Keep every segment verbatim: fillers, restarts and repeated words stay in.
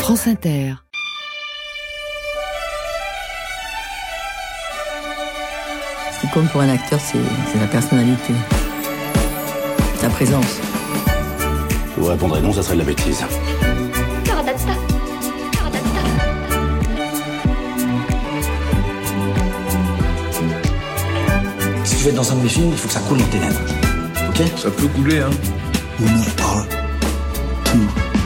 France Inter. Ce qui compte pour un acteur, c'est, c'est la personnalité, sa présence. Je vous répondrais non, ça serait de la bêtise. Si tu veux être dans un de mes films, il faut que ça coule dans tes lèvres. Ok ? Ça peut couler, hein. On me parle tout.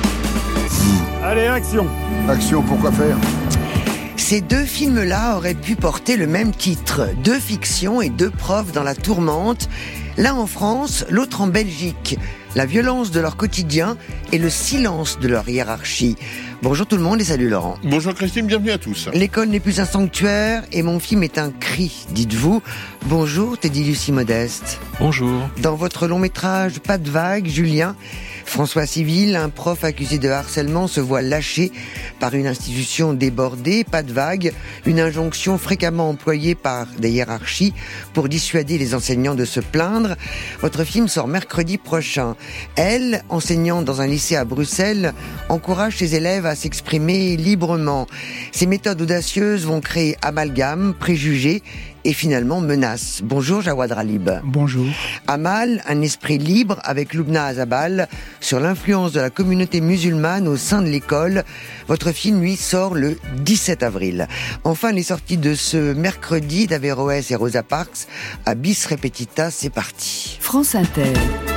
Allez, action. Action, pourquoi faire ? Ces deux films-là auraient pu porter le même titre. Deux fictions et deux profs dans la tourmente. L'un en France, l'autre en Belgique. La violence de leur quotidien et le silence de leur hiérarchie. Bonjour tout le monde et salut Laurent. Bonjour Christine, bienvenue à tous. L'école n'est plus un sanctuaire et mon film est un cri, dites-vous. Bonjour Teddy Lucie Modeste. Bonjour. Dans votre long métrage Pas de vague, Julien, François Civil, un prof accusé de harcèlement, se voit lâché par une institution débordée. Pas de vague, une injonction fréquemment employée par des hiérarchies pour dissuader les enseignants de se plaindre. Votre film sort mercredi prochain. Elle, enseignante dans un lycée à Bruxelles, encourage ses élèves à s'exprimer librement. Ces méthodes audacieuses vont créer amalgame, préjugés et finalement menaces. Bonjour Jawad Ralib. Bonjour. Amal, un esprit libre avec Loubna Azabal sur l'influence de la communauté musulmane au sein de l'école. Votre film, lui, sort le dix-sept avril. Enfin, les sorties de ce mercredi d'Averroès et Rosa Parks à Bis Repetita, c'est parti. France Inter.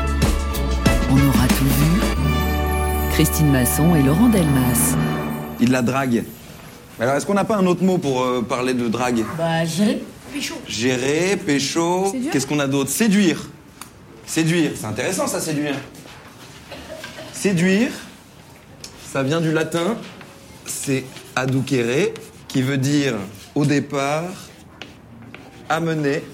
On aura tout vu. Christine Masson et Laurent Delmas. Il la drague. Alors, est-ce qu'on n'a pas un autre mot pour euh, parler de drague ? Bah, gérer. Pécho. Gérer, pécho. Séduire. Qu'est-ce qu'on a d'autre ? Séduire. Séduire. C'est intéressant, ça, séduire. Séduire, ça vient du latin. C'est aducere, qui veut dire, au départ, amener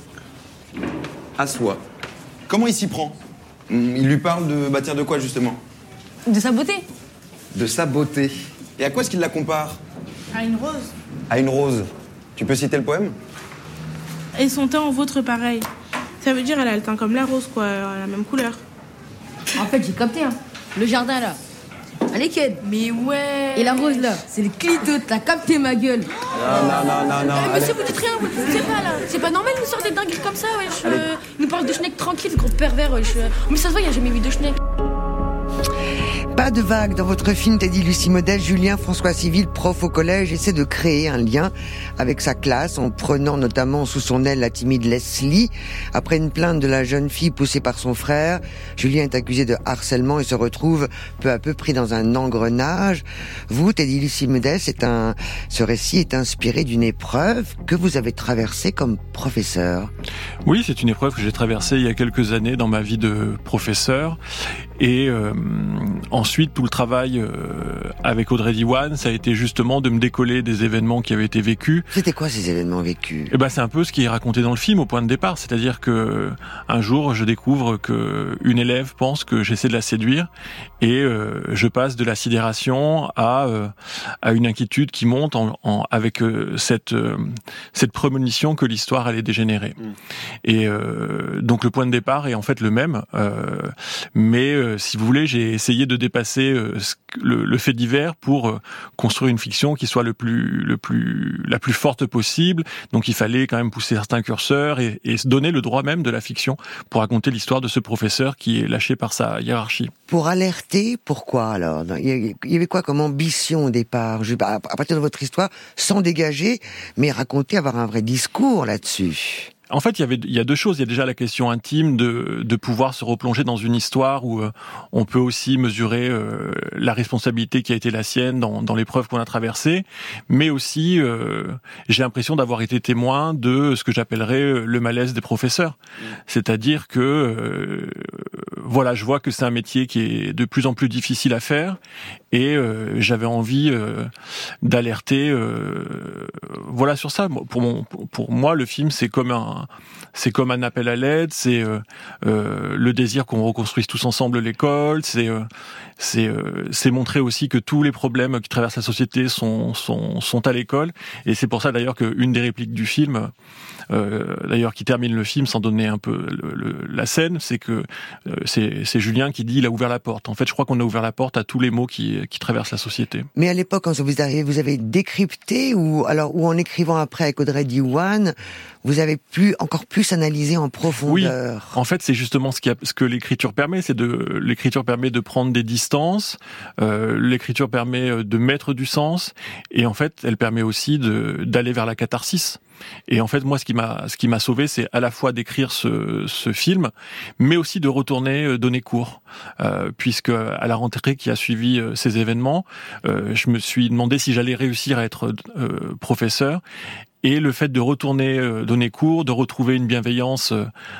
à soi. Comment il s'y prend ? Il lui parle de bâtir de quoi, justement ? De sa beauté. De sa beauté. Et à quoi est-ce qu'il la compare ? À une rose. À une rose. Tu peux citer le poème ? Et son teint en vôtre pareil. Ça veut dire elle a le teint comme la rose, quoi, la même couleur. En fait, j'ai capté, hein. Le jardin, là. Allez, Ken. Mais ouais. Et la rose, là, c'est le clito. T'as capté, ma gueule. Non, non, non, non, non. Eh, monsieur, vous dites rien, vous dites pas, là. C'est pas normal, il nous sort des dingueries comme ça, wesh. Euh, il nous parle de Schneck tranquille, ce gros pervers, wesh. Mais ça se voit, il a jamais vu de Schneck. Pas de vague dans votre film, Teddy Lucie Modeste. Julien François Civil, prof au collège, essaie de créer un lien avec sa classe en prenant notamment sous son aile la timide Leslie. Après une plainte de la jeune fille poussée par son frère, Julien est accusé de harcèlement et se retrouve peu à peu pris dans un engrenage. Vous, Teddy Lucie Modeste, c'est un, ce récit est inspiré d'une épreuve que vous avez traversée comme professeur. Oui, c'est une épreuve que j'ai traversée il y a quelques années dans ma vie de professeur. Et euh, ensuite, tout le travail euh, avec Audrey Diwan, ça a été justement de me décoller des événements qui avaient été vécus. C'était quoi ces événements vécus ? Eh ben, c'est un peu ce qui est raconté dans le film au point de départ, c'est-à-dire que un jour, je découvre que une élève pense que j'essaie de la séduire et euh, je passe de la sidération à euh, à une inquiétude qui monte en, en, avec euh, cette euh, cette prémonition que l'histoire allait dégénérer. Mmh. Et euh, donc le point de départ est en fait le même, euh, mais euh, si vous voulez, j'ai essayé de dépasser euh, le, le fait divers pour euh, construire une fiction qui soit le plus, le plus, la plus forte possible. Donc il fallait quand même pousser certains curseurs et, et se donner le droit même de la fiction pour raconter l'histoire de ce professeur qui est lâché par sa hiérarchie. Pour alerter, pourquoi alors ? Il y avait quoi comme ambition au départ ? À partir de votre histoire, sans dégager, mais raconter, avoir un vrai discours là-dessus. En fait, il y avait, il y a deux choses. Il y a déjà la question intime de, de pouvoir se replonger dans une histoire où euh, on peut aussi mesurer euh, la responsabilité qui a été la sienne dans, dans l'épreuve qu'on a traversée. Mais aussi, euh, j'ai l'impression d'avoir été témoin de ce que j'appellerais le malaise des professeurs. Mmh. C'est-à-dire que, euh, voilà, je vois que c'est un métier qui est de plus en plus difficile à faire et euh, j'avais envie euh, d'alerter, euh, voilà, sur ça. Pour mon, pour moi, le film, c'est comme un c'est comme un appel à l'aide, c'est euh, euh, le désir qu'on reconstruise tous ensemble l'école, c'est euh, c'est euh, c'est montrer aussi que tous les problèmes qui traversent la société sont sont sont à l'école, et c'est pour ça d'ailleurs qu'une des répliques du film, euh, d'ailleurs qui termine le film sans donner un peu le, le, la scène, c'est que euh, c'est c'est, c'est Julien qui dit il a ouvert la porte. En fait, je crois qu'on a ouvert la porte à tous les maux qui, qui traversent la société. Mais à l'époque, quand vous arrivez, vous avez décrypté ou alors ou en écrivant après avec Audrey Diwan, vous avez plus encore plus analysé en profondeur. Oui, en fait, c'est justement ce, qui a, ce que l'écriture permet, c'est de l'écriture permet de prendre des distances, euh, l'écriture permet de mettre du sens, et en fait, elle permet aussi de d'aller vers la catharsis. Et en fait, moi, ce qui m'a, ce qui m'a sauvé, c'est à la fois d'écrire ce, ce film, mais aussi de retourner donner cours, euh, puisque à la rentrée qui a suivi euh, ces événements, euh, je me suis demandé si j'allais réussir à être euh, professeur. Et le fait de retourner euh, donner cours, de retrouver une bienveillance,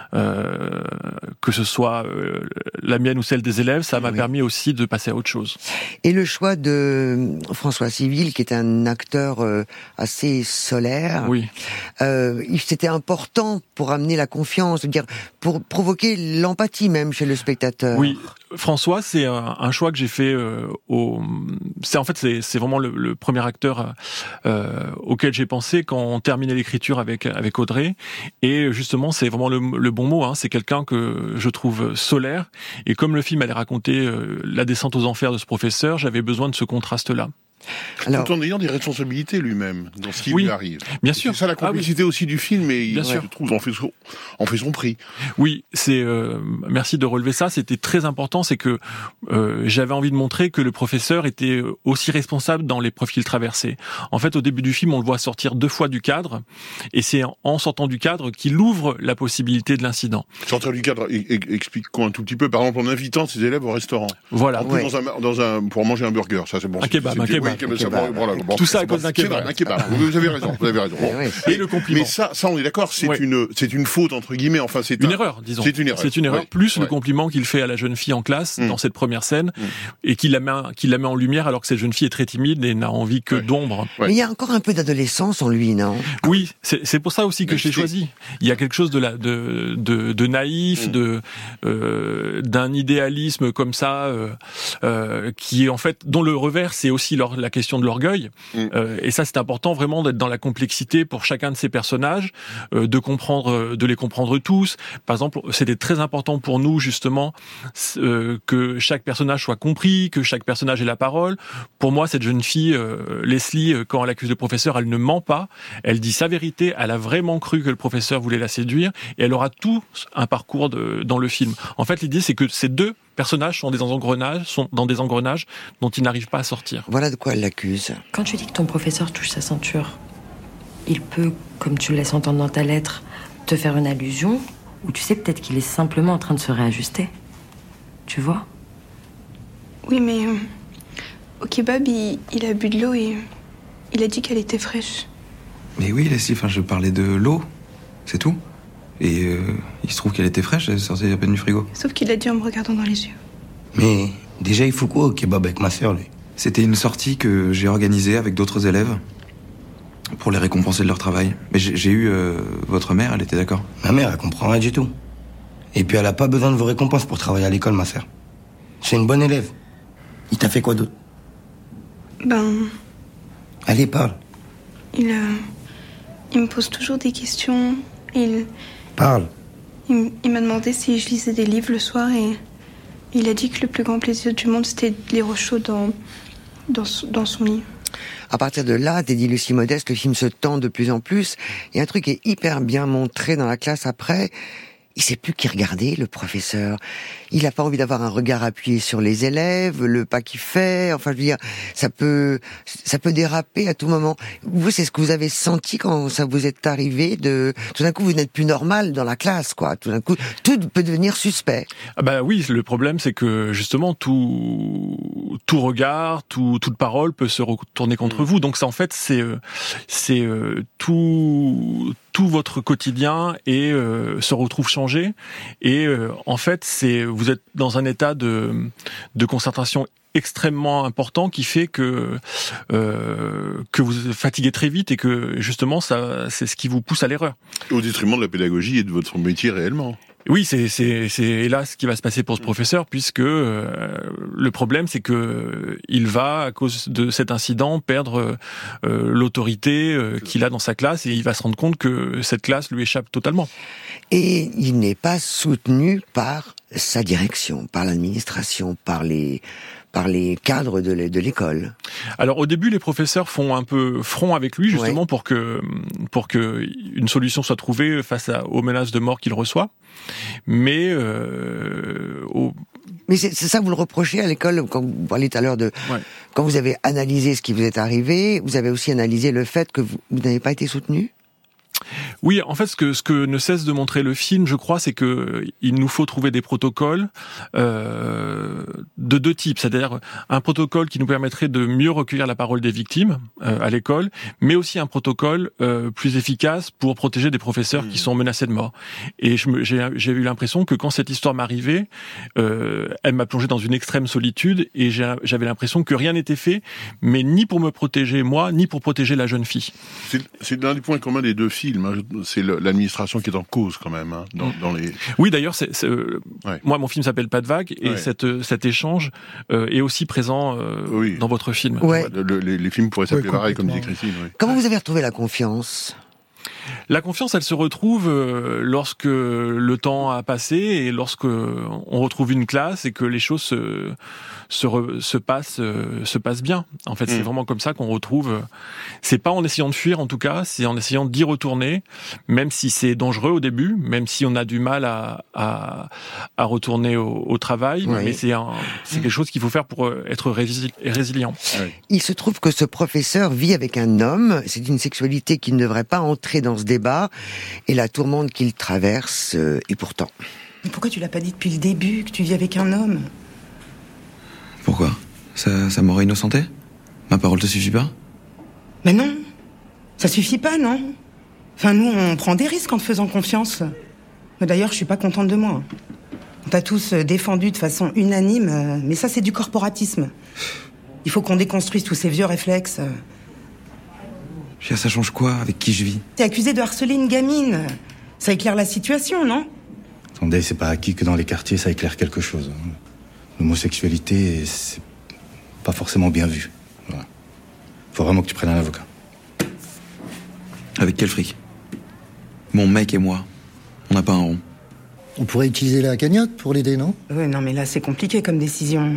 euh, que ce soit euh, la mienne ou celle des élèves, ça m'a oui. permis aussi de passer à autre chose. Et le choix de François Civil, qui est un acteur euh, assez solaire, oui. euh, c'était important pour amener la confiance, dire pour provoquer l'empathie même chez le spectateur. Oui. François, c'est un, un choix que j'ai fait euh, au. C'est en fait c'est, c'est vraiment le, le premier acteur euh, auquel j'ai pensé quand on terminait l'écriture avec avec Audrey. Et justement, c'est vraiment le, le bon mot. Hein, c'est quelqu'un que je trouve solaire. Et comme le film allait raconter euh, la descente aux enfers de ce professeur, j'avais besoin de ce contraste-là. Alors, tout en ayant des responsabilités lui-même dans ce qui oui, lui arrive. Bien sûr. C'est ça la complexité ah, oui. aussi du film, et bien il sûr. se trouve en fait son, en fait son prix. Oui, c'est euh, merci de relever ça. C'était très important, c'est que euh, j'avais envie de montrer que le professeur était aussi responsable dans l'épreuve qu'il traversait. En fait, au début du film, on le voit sortir deux fois du cadre, et c'est en sortant du cadre qu'il ouvre la possibilité de l'incident. Sortir du cadre, explique-moi un tout petit peu. Par exemple, en invitant ses élèves au restaurant. Voilà. En plus, ouais. dans un, dans un, pour manger un burger, ça c'est bon. Un kebab, un kebab. Oui, ça, bon, voilà, bon, tout ça à cause d'un kebab. Un kebab. Vous avez raison, vous avez raison. Bon. Et le compliment. Mais ça, ça on est d'accord, c'est ouais. une, c'est une faute entre guillemets. Enfin, c'est une un, erreur, disons. C'est une erreur. C'est une erreur. Ouais. Plus ouais. le compliment qu'il fait à la jeune fille en classe mm. dans cette première scène, mm. et qu'il la met, qu'il la met en lumière alors que cette jeune fille est très timide et n'a envie que ouais. d'ombre. Ouais. Mais il y a encore un peu d'adolescence en lui, non? Oui, c'est, c'est pour ça aussi que Mais je l'ai choisi. Il y a quelque chose de la, de, de, de naïf, mm. de, euh, d'un idéalisme comme ça, euh, euh, qui est en fait, dont le revers c'est aussi leur, la question de l'orgueil. Mm. Euh, et ça, c'est important vraiment d'être dans la complexité pour chacun de ces personnages, euh, de comprendre, de les comprendre tous. Par exemple, c'était très important pour nous justement euh, que chaque personnage soit compris, que chaque personnage ait la parole. Pour moi, cette jeune fille, euh, Leslie, quand elle accuse le professeur, elle ne ment pas. Elle dit sa vérité. Elle a vraiment cru que le professeur voulait la séduire, et elle aura tout un parcours de, dans le film. En fait, l'idée, c'est que ces deux personnages sont des engrenages, sont dans des engrenages dont ils n'arrivent pas à sortir. Voilà de quoi elle l'accuse. Quand tu dis que ton professeur touche sa ceinture, il peut, comme tu le laisses entendre dans ta lettre, te faire une allusion, ou tu sais peut-être qu'il est simplement en train de se réajuster. Tu vois? Oui, mais euh, au kebab, il, il a bu de l'eau et il a dit qu'elle était fraîche. Mais oui, Leslie, enfin, je parlais de l'eau, c'est tout. Et euh, il se trouve qu'elle était fraîche, elle sortait à peine du frigo. Sauf qu'il l'a dit en me regardant dans les yeux. Mais déjà, il faut quoi au kebab avec ma sœur, lui? C'était une sortie que j'ai organisée avec d'autres élèves pour les récompenser de leur travail. Mais j'ai, j'ai eu euh, votre mère, elle était d'accord? Ma mère, elle comprend rien du tout. Et puis elle a pas besoin de vos récompenses pour travailler à l'école, ma sœur. C'est une bonne élève. Il t'a fait quoi d'autre? Ben... Allez, parle. Il, euh, il me pose toujours des questions. Il... Parle. Il, il m'a demandé si je lisais des livres le soir et il a dit que le plus grand plaisir du monde, c'était de lire au chaud dans, dans, dans son lit. À partir de là, t'es dit Lucie Modeste, le film se tend de plus en plus. Il y a un truc qui est hyper bien montré dans la classe après. Il sait plus qui regarder, le professeur. Il a pas envie d'avoir un regard appuyé sur les élèves, le pas qu'il fait. Enfin, je veux dire, ça peut, ça peut déraper à tout moment. Vous, c'est ce que vous avez senti quand ça vous est arrivé de, tout d'un coup, vous n'êtes plus normal dans la classe, quoi. Tout d'un coup, tout peut devenir suspect. Ah bah oui, le problème, c'est que, justement, tout, tout regard, tout, toute parole peut se retourner contre mmh. vous. Donc ça, en fait, c'est, c'est, euh, tout, tout votre quotidien et euh, se retrouve changé. Et euh, en fait, c'est vous êtes dans un état de, de concentration extrêmement important qui fait que euh, que vous fatiguez très vite et que justement ça c'est ce qui vous pousse à l'erreur. Au détriment de la pédagogie et de votre métier réellement. Oui, c'est, c'est, c'est hélas ce qui va se passer pour ce professeur, puisque euh, le problème, c'est que il va, à cause de cet incident, perdre euh, l'autorité euh, qu'il a dans sa classe, et il va se rendre compte que cette classe lui échappe totalement. Et il n'est pas soutenu par sa direction, par l'administration, par les par les cadres de l'école. Alors au début, les professeurs font un peu front avec lui, justement, ouais. pour que pour que une solution soit trouvée face à, aux menaces de mort qu'il reçoit. Mais euh, au... mais c'est, c'est ça que vous le reprochez à l'école, quand vous parliez tout à l'heure de ouais. quand vous avez analysé ce qui vous est arrivé, vous avez aussi analysé le fait que vous, vous n'avez pas été soutenu. Oui, en fait, ce que ce que ne cesse de montrer le film, je crois, c'est que il nous faut trouver des protocoles euh, de deux types, c'est-à-dire un protocole qui nous permettrait de mieux recueillir la parole des victimes euh, à l'école, mais aussi un protocole euh, plus efficace pour protéger des professeurs mmh. qui sont menacés de mort. Et je me, j'ai, j'ai eu l'impression que quand cette histoire m'arrivait, euh, elle m'a plongé dans une extrême solitude, et j'ai, j'avais l'impression que rien n'était fait, mais ni pour me protéger moi, ni pour protéger la jeune fille. C'est, c'est l'un des points communs des deux films. C'est l'administration qui est en cause quand même hein, dans, dans les. Oui, d'ailleurs, c'est, c'est, euh, ouais. moi, mon film s'appelle Pas de vague, et ouais. cette, cet échange euh, est aussi présent euh, oui. dans votre film. Ouais. Le, les, les films pourraient s'appeler ouais, pareil, comme dit Christine. Oui. Comment vous avez retrouvé la confiance ? La confiance, elle se retrouve euh, lorsque le temps a passé et lorsque on retrouve une classe et que les choses se se, re, se passent euh, se passent bien. En fait, mmh. c'est vraiment comme ça qu'on retrouve. Euh, c'est pas en essayant de fuir, en tout cas, c'est en essayant d'y retourner, même si c'est dangereux au début, même si on a du mal à à, à retourner au, au travail. Oui. Mais c'est un, c'est quelque chose qu'il faut faire pour être rési- résilient. Oui. Il se trouve que ce professeur vit avec un homme. C'est une sexualité qui ne devrait pas entrer dans ce débat et la tourmente qu'il traverse, euh, et pourtant. Mais pourquoi tu l'as pas dit depuis le début que tu vis avec un homme ? Pourquoi ? Ça, ça m'aurait innocenté ? Ma parole te suffit pas ? Mais non, ça suffit pas, non ? Enfin, nous, on prend des risques en te faisant confiance. Mais d'ailleurs, je suis pas contente de moi. On t'a tous défendu de façon unanime, mais ça, c'est du corporatisme. Il faut qu'on déconstruise tous ces vieux réflexes. Ça change quoi avec qui je vis ? T'es accusé de harceler une gamine. Ça éclaire la situation, non ? Attendez, c'est pas acquis que dans les quartiers ça éclaire quelque chose. L'homosexualité, c'est pas forcément bien vu. Voilà. Faut vraiment que tu prennes un avocat. Avec quel fric ? Mon mec et moi, on n'a pas un rond. On pourrait utiliser la cagnotte pour l'aider, non ? Oui, non, mais là, c'est compliqué comme décision.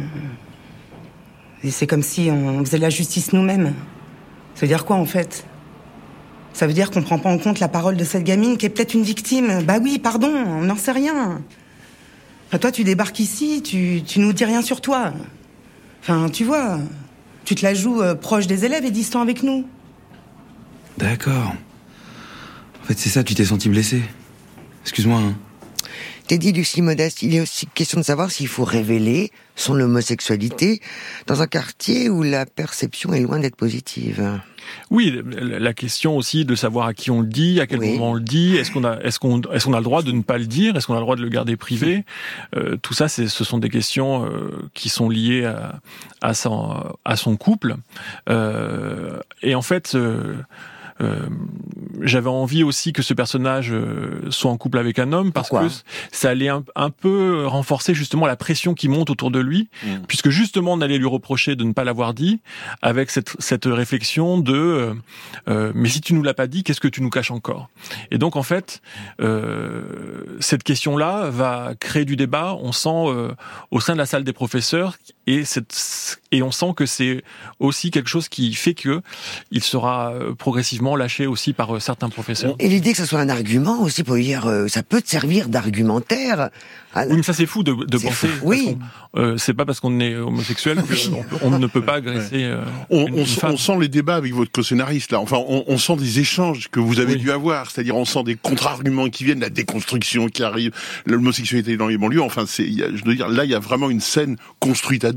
Et c'est comme si on faisait la justice nous-mêmes. Ça veut dire quoi, en fait ? Ça veut dire qu'on prend pas en compte la parole de cette gamine qui est peut-être une victime. Bah oui, pardon, on n'en sait rien. Enfin, toi, tu débarques ici, tu, tu nous dis rien sur toi. Enfin, tu vois, tu te la joues euh, proche des élèves et distant avec nous. D'accord. En fait, c'est ça, tu t'es senti blessé. Excuse-moi, hein. Teddy Lucie Modeste, il est aussi question de savoir s'il faut révéler son homosexualité dans un quartier où la perception est loin d'être positive. Oui, la question aussi de savoir à qui on le dit, à quel oui. moment on le dit, est-ce qu'on a, est-ce qu'on, est-ce qu'on a le droit de ne pas le dire, est-ce qu'on a le droit de le garder privé. euh, Tout ça, c'est, ce sont des questions euh, qui sont liées à, à, son, à son couple. Euh, et en fait... Euh, Euh, j'avais envie aussi que ce personnage euh, soit en couple avec un homme parce Pourquoi que ça allait un, un peu renforcer justement la pression qui monte autour de lui, mmh. puisque justement on allait lui reprocher de ne pas l'avoir dit, avec cette, cette réflexion de euh, euh, mais si tu nous l'as pas dit, qu'est-ce que tu nous caches encore ? Et donc en fait, euh, cette question-là va créer du débat. On sent euh, au sein de la salle des professeurs et cette, et on sent que c'est aussi quelque chose qui fait que il sera progressivement lâché aussi par euh, certains professeurs. Et l'idée que ça soit un argument aussi pour dire, euh, ça peut te servir d'argumentaire. À... Oui, mais ça c'est fou de, de penser. Fou. Oui. Euh, c'est pas parce qu'on est homosexuel qu'on on ne peut pas agresser. Euh, on, une, on, une femme. on sent les débats avec votre co-scénariste là. Enfin, on, on sent des échanges que vous avez oui. dû avoir. C'est-à-dire, on sent des contre-arguments qui viennent, la déconstruction qui arrive, l'homosexualité dans les banlieues. Enfin, c'est, y a, je veux dire, là, il y a vraiment une scène construite à deux.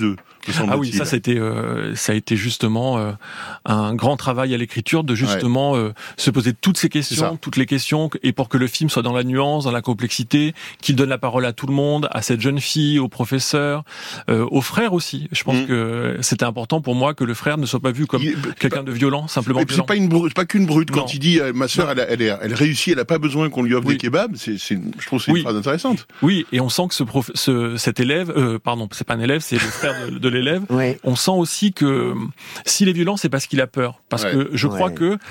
Ah oui, ça c'était, euh, ça a été justement euh, un grand travail à l'écriture de justement ouais. euh, se poser toutes ces questions, toutes les questions, et pour que le film soit dans la nuance, dans la complexité, qu'il donne la parole à tout le monde, à cette jeune fille, au professeur, euh, aux frères aussi. Je pense mmh. que c'était important pour moi que le frère ne soit pas vu comme il, quelqu'un de violent, simplement violent. C'est pas une brute, pas qu'une brute. Quand non. il dit euh, ma sœur, elle, elle, elle, elle réussit, elle a pas besoin qu'on lui offre oui. des kebabs. C'est, c'est, je trouve que c'est oui. une phrase intéressante. Oui, et on sent que ce, prof, ce cet élève, euh, pardon, c'est pas un élève, c'est le frère de, de l'élève. Ouais. On sent aussi que s'il est violent, c'est parce qu'il a peur. Parce ouais. que je crois ouais. que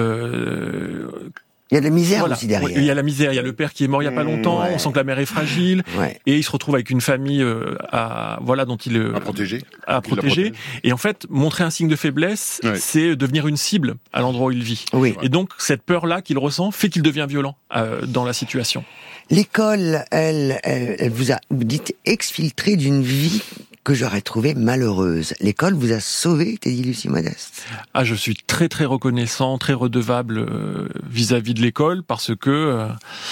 euh, il y a de la misère voilà. aussi derrière. Il y a la misère, il y a le père qui est mort il y a pas longtemps, ouais. on sent que la mère est fragile, ouais. et il se retrouve avec une famille euh, à voilà dont il à protéger, à protéger. Et en fait, montrer un signe de faiblesse, ouais. c'est devenir une cible à l'endroit où il vit. Oui. Et donc cette peur-là qu'il ressent fait qu'il devient violent euh, dans la situation. L'école, elle, elle, elle vous a, vous dites, exfiltré d'une vie que j'aurais trouvée malheureuse. L'école vous a sauvé, Teddy Lucie Modeste. Ah, je suis très très reconnaissant, très redevable euh, vis-à-vis de l'école parce que euh,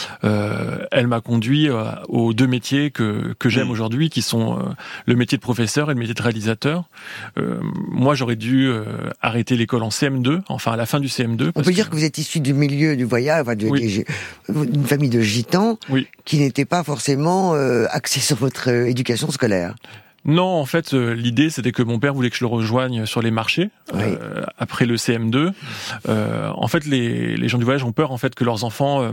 euh, elle m'a conduit euh, aux deux métiers que que j'aime mmh. aujourd'hui, qui sont euh, le métier de professeur et le métier de réalisateur. Euh, moi, j'aurais dû euh, arrêter l'école en C M deux, enfin à la fin du C M deux. On peut que... dire que vous êtes issu du milieu du voyage, enfin, du, oui. d'une famille de gitans, oui. qui n'était pas forcément euh, axée sur votre euh, éducation scolaire. Non, en fait, euh, l'idée, c'était que mon père voulait que je le rejoigne sur les marchés, oui. euh, après le C M deux. Euh, en fait, les, les gens du voyage ont peur, en fait, que leurs enfants euh,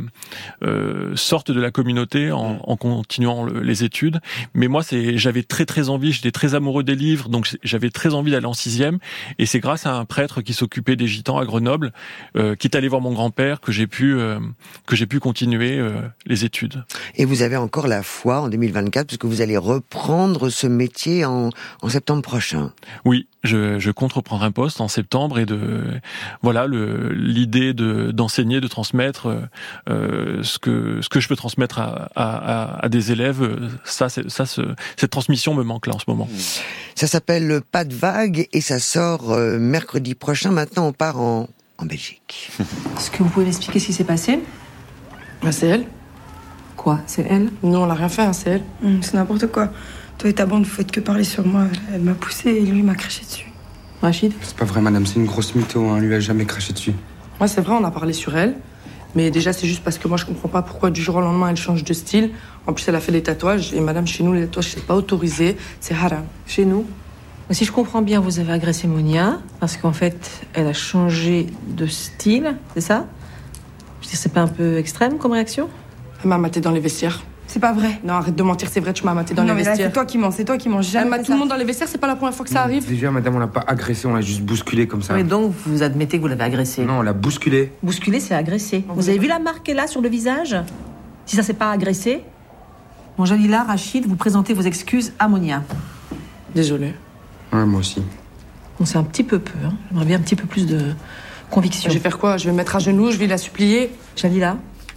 euh, sortent de la communauté en, en continuant le, les études. Mais moi, c'est, j'avais très, très envie, j'étais très amoureux des livres, donc j'avais très envie d'aller en sixième. Et c'est grâce à un prêtre qui s'occupait des gitans à Grenoble, euh, qui est allé voir mon grand-père, que j'ai pu, euh, que j'ai pu continuer euh, les études. Et vous avez encore la foi en deux mille vingt-quatre, puisque vous allez reprendre ce métier En, en septembre prochain. Oui, je, je compte reprendre un poste en septembre et de voilà le l'idée de d'enseigner, de transmettre euh, ce que ce que je peux transmettre à à, à des élèves. Ça, c'est, ça, ce, cette transmission me manque là en ce moment. Ça s'appelle Pas de vague et ça sort euh, mercredi prochain. Maintenant, on part en en Belgique. Est-ce que vous pouvez m'expliquer ce qui s'est passé? Ben, c'est elle. Quoi? C'est elle? Non, on l'a rien fait, hein, c'est elle. Mmh, c'est n'importe quoi. Toi et ta bande, vous faites que parler sur moi. Elle, elle m'a poussé et lui m'a craché dessus. Rachid? C'est pas vrai, madame, c'est une grosse mytho, hein. Lui a jamais craché dessus. Ouais, c'est vrai, on a parlé sur elle. Mais déjà, c'est juste parce que moi, je comprends pas pourquoi du jour au lendemain, elle change de style. En plus, elle a fait des tatouages. Et madame, chez nous, les tatouages, c'est pas autorisé. C'est haram. Chez nous. Si je comprends bien, vous avez agressé Monia parce qu'en fait, elle a changé de style, c'est ça? Je veux dire, c'est pas un peu extrême comme réaction? Elle m'a maté dans les vestiaires. C'est pas vrai. Non, arrête de mentir, c'est vrai, tu m'as maté dans non, les mais là, vestiaires. c'est toi qui mens, c'est toi qui mens. Jamais Elle mate tout le monde dans les vestiaires, c'est pas la première fois que ça arrive. Déjà, madame, on l'a pas agressé, on l'a juste bousculé comme ça. Mais donc, vous admettez que vous l'avez agressé? Non, on l'a bousculé. Bousculé, c'est agressé. Vous, vous avez vu la marque qu'elle a sur le visage? Si ça, c'est pas agressé? Bon, Jalila, Rachid, vous présentez vos excuses à Monia. Désolée. Ouais, moi aussi. Bon, c'est un petit peu peu, hein. J'aimerais bien un petit peu plus de conviction. Je vais faire quoi? Je vais me mettre à genoux, je vais la supplier. Jalila?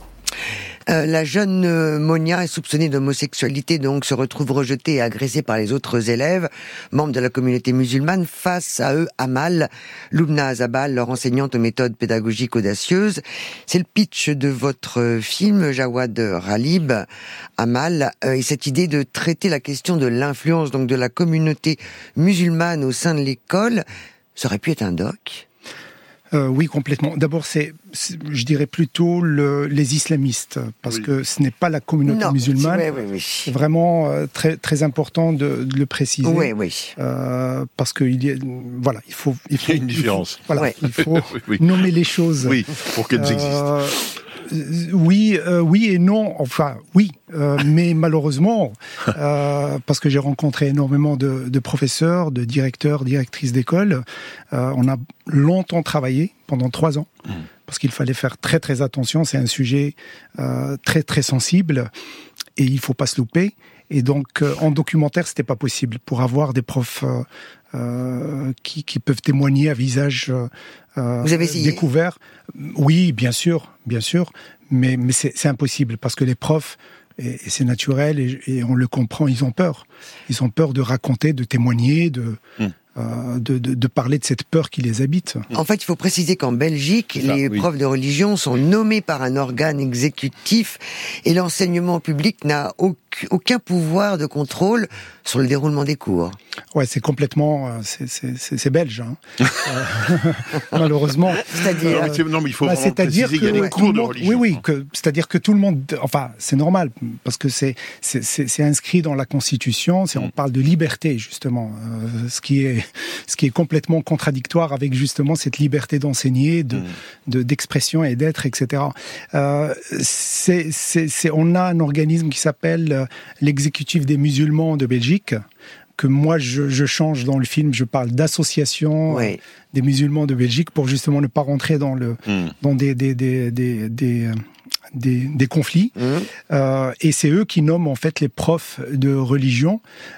Euh, la jeune euh, Monia est soupçonnée d'homosexualité, donc se retrouve rejetée et agressée par les autres élèves, membres de la communauté musulmane. Face à eux, Amal, Loubna Azabal, leur enseignante aux méthodes pédagogiques audacieuses. C'est le pitch de votre film, Jawad Ralib, Amal, euh, et cette idée de traiter la question de l'influence donc de la communauté musulmane au sein de l'école, ça aurait pu être un doc. Euh, oui, complètement. D'abord, c'est, c'est je dirais plutôt le, les islamistes, parce oui. que ce n'est pas la communauté non, musulmane. C'est, oui, oui, oui. c'est vraiment euh, très très important de, de le préciser. Oui, oui. Euh, parce que il y a, voilà, il faut, il faut il y a une différence. Il faut, voilà, oui. il faut oui, oui. nommer les choses. Oui, pour qu'elles euh, existent. Oui, euh, oui et non. Enfin, oui, euh, mais malheureusement, euh, parce que j'ai rencontré énormément de, de professeurs, de directeurs, directrices d'école, euh, on a longtemps travaillé pendant trois ans mmh. parce qu'il fallait faire très très attention. C'est un sujet euh, très très sensible et il faut pas se louper. Et donc, euh, en documentaire, c'était pas possible pour avoir des profs euh, euh, qui, qui peuvent témoigner à visage euh, Vous avez essayé découvert. Oui, bien sûr, bien sûr, mais mais c'est, c'est impossible parce que les profs, et, et c'est naturel et, et on le comprend, ils ont peur. Ils ont peur de raconter, de témoigner, de. Mmh. euh, de, de, de parler de cette peur qui les habite. En fait, il faut préciser qu'en Belgique, Ça, les oui. profs de religion sont nommés par un organe exécutif et l'enseignement public n'a aucun, aucun pouvoir de contrôle sur le déroulement des cours. Ouais, c'est complètement, euh, c'est, c'est, c'est, c'est belge, hein. euh, malheureusement. C'est-à-dire, Euh, non, mais il faut bah, vraiment c'est-à-dire préciser qu'il y a des tout cours le de monde- religion. Oui, oui, que, c'est-à-dire que tout le monde, enfin, c'est normal parce que c'est, c'est, c'est, c'est inscrit dans la Constitution. C'est, on parle de liberté justement, euh, ce qui est, ce qui est complètement contradictoire avec justement cette liberté d'enseigner, de, de d'expression et d'être, et cetera. Euh, c'est, c'est, c'est, on a un organisme qui s'appelle euh, l'exécutif des musulmans de Belgique, que moi je, je change dans le film. Je parle d'association Ouais. euh, des musulmans de Belgique pour justement ne pas rentrer dans le Mm. dans des des des des, des euh, des, des conflits, Mmh. euh, et c'est eux qui nomment en fait les profs de religion,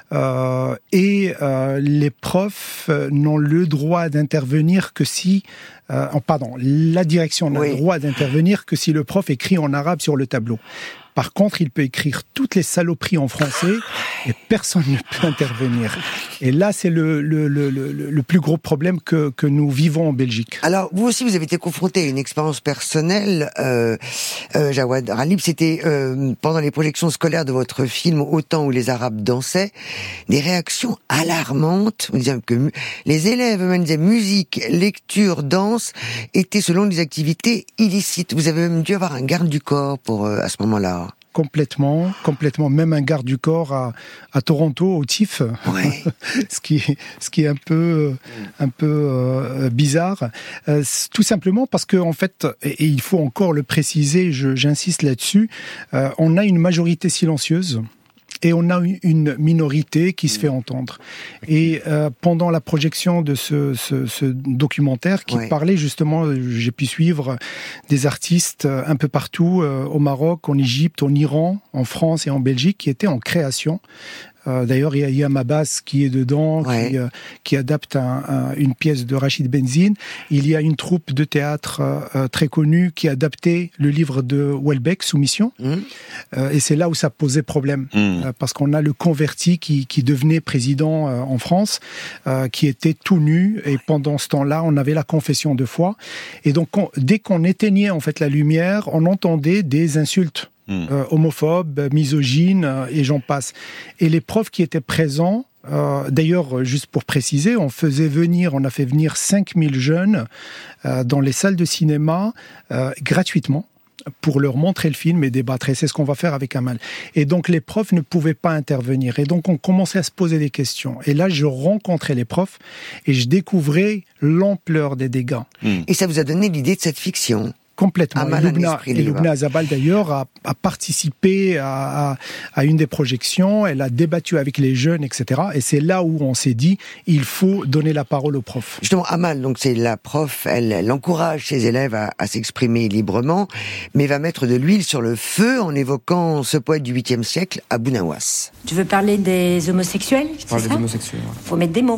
euh, et euh, les profs euh, n'ont le droit d'intervenir que si, euh, oh, pardon, la direction n'a Oui. le droit d'intervenir que si le prof écrit en arabe sur le tableau. Par contre, il peut écrire toutes les saloperies en français et personne ne peut intervenir. Et là, c'est le, le, le, le, le plus gros problème que, que nous vivons en Belgique. Alors, vous aussi, vous avez été confronté à une expérience personnelle, euh, euh, Jawad Ralib, c'était euh, pendant les projections scolaires de votre film Au temps où les Arabes dansaient, des réactions alarmantes, on disait que mu- les élèves eux-mêmes disaient musique, lecture, danse, étaient selon des activités illicites. Vous avez même dû avoir un garde du corps pour euh, à ce moment-là. Complètement, complètement. Même un garde du corps à, à Toronto, au T I F, Ouais. ce qui est, ce qui est un peu, un peu euh, bizarre. Euh, c'est tout simplement parce que en fait, et, et il faut encore le préciser, je, j'insiste là-dessus, euh, on a une majorité silencieuse. Et on a une minorité qui se fait entendre. Et euh, pendant la projection de ce, ce, ce documentaire qui Ouais. parlait justement, euh, j'ai pu suivre des artistes euh, un peu partout, euh, au Maroc, en Égypte, en Iran, en France et en Belgique, qui étaient en création. Euh, d'ailleurs, il y a Yam Abbas qui est dedans, Ouais. qui, euh, qui adapte un, un, une pièce de Rachid Benzine. Il y a une troupe de théâtre euh, très connue qui a adapté le livre de Houellebecq, Soumission. Mmh. Euh, et c'est là où ça posait problème. Mm. Euh, parce qu'on a le converti qui, qui devenait président euh, en France, euh, qui était tout nu. Et pendant ce temps-là, on avait la confession de foi. Et donc, on- dès qu'on éteignait en fait la lumière, on entendait des insultes. Mm. Euh, homophobes, misogynes, euh, et j'en passe. Et les profs qui étaient présents, euh, d'ailleurs, juste pour préciser, on faisait venir, on a fait venir cinq mille jeunes euh, dans les salles de cinéma euh, gratuitement pour leur montrer le film et débattre. Et c'est ce qu'on va faire avec Amal. Et donc, les profs ne pouvaient pas intervenir. Et donc, on commençait à se poser des questions. Et là, je rencontrais les profs et je découvrais l'ampleur des dégâts. Et ça vous a donné l'idée de cette fiction. Complètement. Amal, Et un Lubna, esprit et libre. Lubna Azabal, d'ailleurs, a, a participé à, à, à une des projections. Elle a débattu avec les jeunes, et cetera. Et c'est là où on s'est dit, il faut donner la parole aux profs. Justement, Amal, donc c'est la prof, elle, elle encourage ses élèves à, à s'exprimer librement, mais va mettre de l'huile sur le feu en évoquant ce poète du huitième siècle, Abou Nawas. Tu veux parler des homosexuels, Je parle c'est des ça homosexuels. ouais. Faut mettre des mots.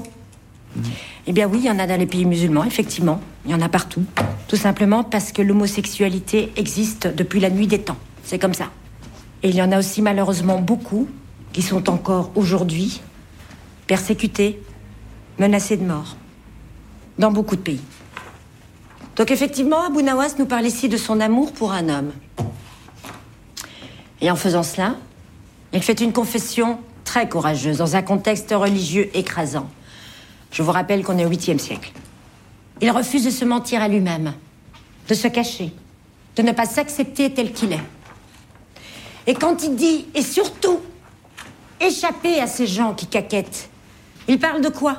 Eh bien oui, il y en a dans les pays musulmans, effectivement. Il y en a partout. Tout simplement parce que l'homosexualité existe depuis la nuit des temps. C'est comme ça. Et il y en a aussi malheureusement beaucoup qui sont encore aujourd'hui persécutés, menacés de mort. Dans beaucoup de pays. Donc effectivement, Abou Nawas nous parle ici de son amour pour un homme. Et en faisant cela, il fait une confession très courageuse dans un contexte religieux écrasant. Je vous rappelle qu'on est au huitième siècle. Il refuse de se mentir à lui-même, de se cacher, de ne pas s'accepter tel qu'il est. Et quand il dit, et surtout, échapper à ces gens qui caquettent, il parle de quoi?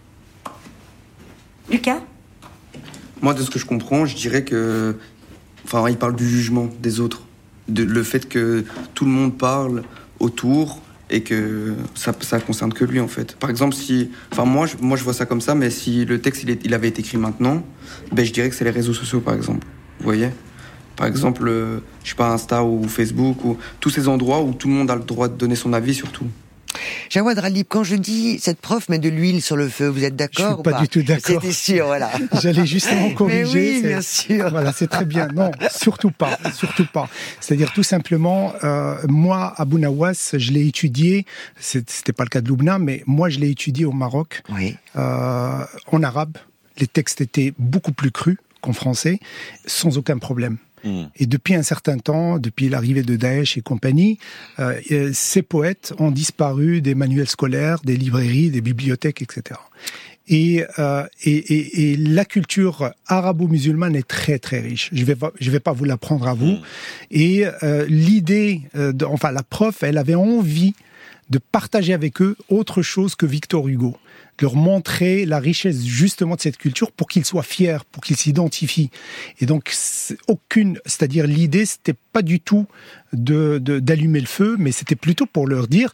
Lucas? Moi, de ce que je comprends, je dirais que... Enfin, il parle du jugement des autres. De, le fait que tout le monde parle autour et que ça, ça concerne que lui, en fait. Par exemple, si... Enfin, moi, je, moi, je vois ça comme ça, mais si le texte, il, est, il avait été écrit maintenant, ben, je dirais que c'est les réseaux sociaux, par exemple. Vous voyez? Par exemple, euh, je sais pas, Insta ou Facebook, ou tous ces endroits où tout le monde a le droit de donner son avis sur tout. Jawad Ralib, quand je dis cette prof met de l'huile sur le feu, vous êtes d'accord? Je suis pas, pas du tout d'accord. C'était sûr, voilà. J'allais justement corriger. Mais oui, c'est... bien sûr. Voilà, c'est très bien. Non, surtout pas, surtout pas. C'est-à-dire tout simplement, euh, moi, Abou Nawas, je l'ai étudié. C'était pas le cas de Loubna, mais moi, je l'ai étudié au Maroc, oui. euh, en arabe. Les textes étaient beaucoup plus crus qu'en français, sans aucun problème. Mmh. Et depuis un certain temps, depuis l'arrivée de Daesh et compagnie, euh, ces poètes ont disparu des manuels scolaires, des librairies, des bibliothèques, et cetera. Et, euh, et, et, et la culture arabo-musulmane est très très riche. Je vais pas, je vais pas vous l'apprendre à vous. Mmh. Et euh, l'idée, euh, de, enfin la prof, elle avait envie de partager avec eux autre chose que Victor Hugo, de leur montrer la richesse justement de cette culture pour qu'ils soient fiers, pour qu'ils s'identifient. Et donc, c'est aucune, c'est-à-dire l'idée, c'était pas du tout de, de, d'allumer le feu, mais c'était plutôt pour leur dire,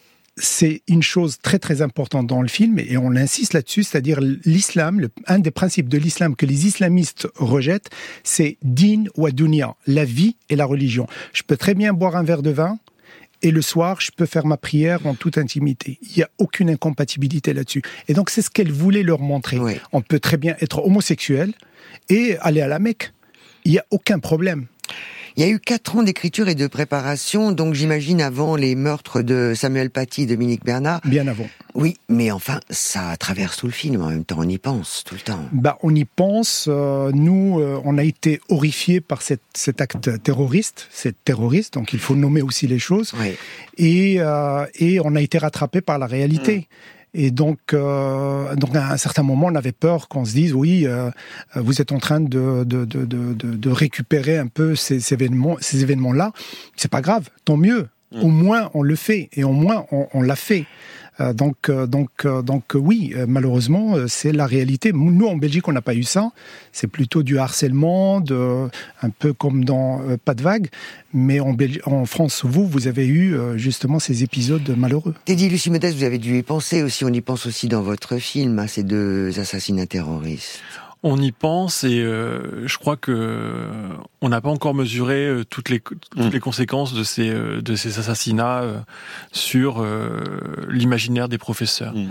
c'est une chose très très importante dans le film, et on insiste là-dessus, c'est-à-dire l'islam, le, un des principes de l'islam que les islamistes rejettent, c'est din wa dunya, la vie et la religion. Je peux très bien boire un verre de vin, et le soir, je peux faire ma prière en toute intimité. Il n'y a aucune incompatibilité là-dessus. Et donc, c'est ce qu'elle voulait leur montrer. Oui. On peut très bien être homosexuel et aller à la Mecque. Il n'y a aucun problème. Il y a eu quatre ans d'écriture et de préparation, donc j'imagine avant les meurtres de Samuel Paty et Dominique Bernard. Bien avant. Oui, mais enfin, ça traverse tout le film, en même temps, on y pense tout le temps. Bah, on y pense. Euh, nous, euh, on a été horrifiés par cette, cet acte terroriste, c'est terroriste, donc il faut nommer aussi les choses. Oui. Et, euh, et on a été rattrapés par la réalité. Mmh. Et donc, euh, donc, à un certain moment, on avait peur qu'on se dise, oui, euh, vous êtes en train de, de, de, de, de récupérer un peu ces, ces événements, ces événements-là. C'est pas grave, tant mieux. Mmh. Au moins, on le fait. Et au moins, on, on l'a fait. Euh, donc, euh, donc, euh, donc, oui, euh, malheureusement, euh, c'est la réalité. Nous, en Belgique, on n'a pas eu ça. C'est plutôt du harcèlement, de, un peu comme dans euh, Pas de vague. Mais en, Belgi- en France, vous, vous avez eu euh, justement ces épisodes malheureux. Teddy Lucie Modeste, vous avez dû y penser aussi. On y pense aussi dans votre film, à ces deux assassinats terroristes. On y pense et euh, je crois que on n'a pas encore mesuré euh, toutes les toutes mmh. les conséquences de ces euh, de ces assassinats euh, sur euh, l'imaginaire des professeurs. Mmh.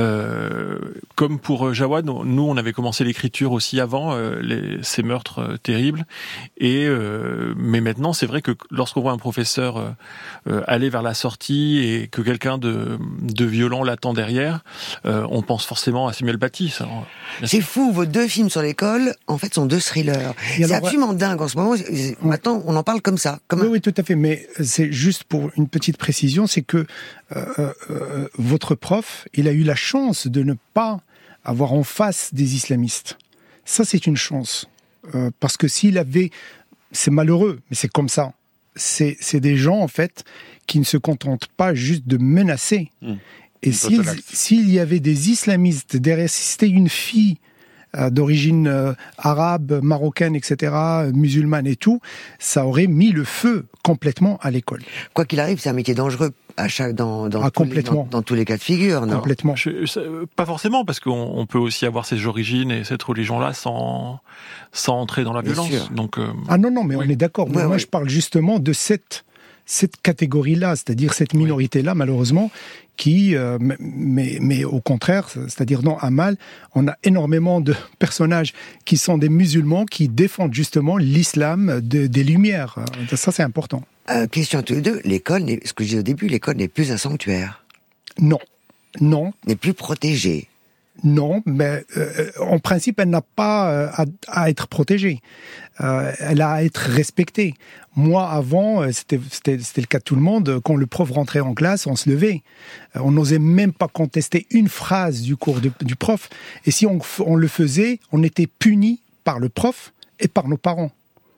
Euh, comme pour Jawad, nous on avait commencé l'écriture aussi avant euh, les, ces meurtres euh, terribles et euh, mais maintenant c'est vrai que lorsqu'on voit un professeur euh, euh, aller vers la sortie et que quelqu'un de de violent l'attend derrière, euh, on pense forcément à Samuel Paty. Ça, c'est fou, vos deux films sur l'école, en fait, sont deux thrillers. Et c'est alors, absolument dingue en ce moment. Maintenant, on en parle comme ça. Comme oui, un... oui, tout à fait. Mais c'est juste pour une petite précision, c'est que euh, euh, votre prof, il a eu la chance de ne pas avoir en face des islamistes. Ça, c'est une chance. Euh, parce que s'il avait... C'est malheureux, mais c'est comme ça. C'est, c'est des gens, en fait, qui ne se contentent pas juste de menacer. Mmh. Et s'il, s'il y avait des islamistes derrière, si c'était une fille euh, d'origine euh, arabe, marocaine, et cetera, euh, musulmane et tout, ça aurait mis le feu complètement à l'école. Quoi qu'il arrive, c'est un métier dangereux à chaque, dans, dans, ah, tous les, dans, dans tous les cas de figure, non ? Complètement. Je, ça, pas forcément, parce qu'on on peut aussi avoir ces origines et cette religion-là sans, sans entrer dans la Bien violence. sûr. Donc, euh, ah non, non, mais oui. on est d'accord. Ouais, moi, ouais. je parle justement de cette... cette catégorie-là, c'est-à-dire cette minorité-là, malheureusement, qui, euh, mais, mais au contraire, c'est-à-dire dans Amal, on a énormément de personnages qui sont des musulmans qui défendent justement l'islam de, des Lumières. Ça, c'est important. Euh, question à tous les deux, l'école, n'est, ce que je disais au début, l'école n'est plus un sanctuaire. Non, non. N'est plus protégée. Non, mais euh, en principe, elle n'a pas euh, à, à être protégée. Euh, elle a à être respectée. Moi, avant, c'était, c'était, c'était le cas de tout le monde, quand le prof rentrait en classe, on se levait. Euh, on n'osait même pas contester une phrase du cours de, du prof. Et si on, on le faisait, on était puni par le prof et par nos parents.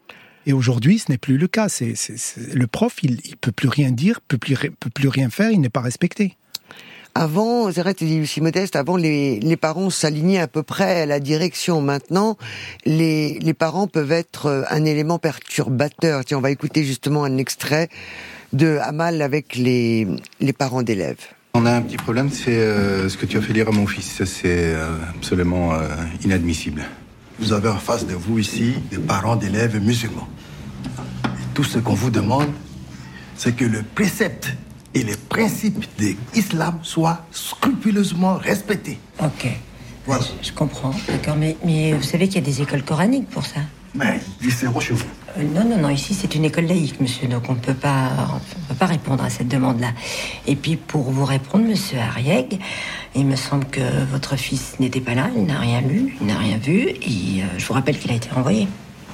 Et aujourd'hui, ce n'est plus le cas. C'est, c'est, c'est, le prof, il ne peut plus rien dire, peut plus, peut plus rien faire, il n'est pas respecté. Avant, c'est vrai, tu dis aussi Modeste, avant les, les parents s'alignaient à peu près à la direction. Maintenant, les, les parents peuvent être un élément perturbateur. Tiens, on va écouter justement un extrait de Amal avec les, les parents d'élèves. On a un petit problème, c'est euh, ce que tu as fait lire à mon fils. Ça, c'est euh, absolument euh, inadmissible. Vous avez en face de vous ici des parents d'élèves musulmans. Et tout ce qu'on vous demande, c'est que le précepte et les principes de l'islam soient scrupuleusement respectés. Ok. Voilà. Je, je comprends, d'accord, mais, mais vous savez qu'il y a des écoles coraniques pour ça. Mais ici, chez vous. Euh, non, non, non, ici c'est une école laïque, monsieur, donc on ne peut pas, on peut pas répondre à cette demande-là. Et puis pour vous répondre, monsieur Arieg, il me semble que votre fils n'était pas là, il n'a rien lu, il n'a rien vu, et euh, je vous rappelle qu'il a été renvoyé.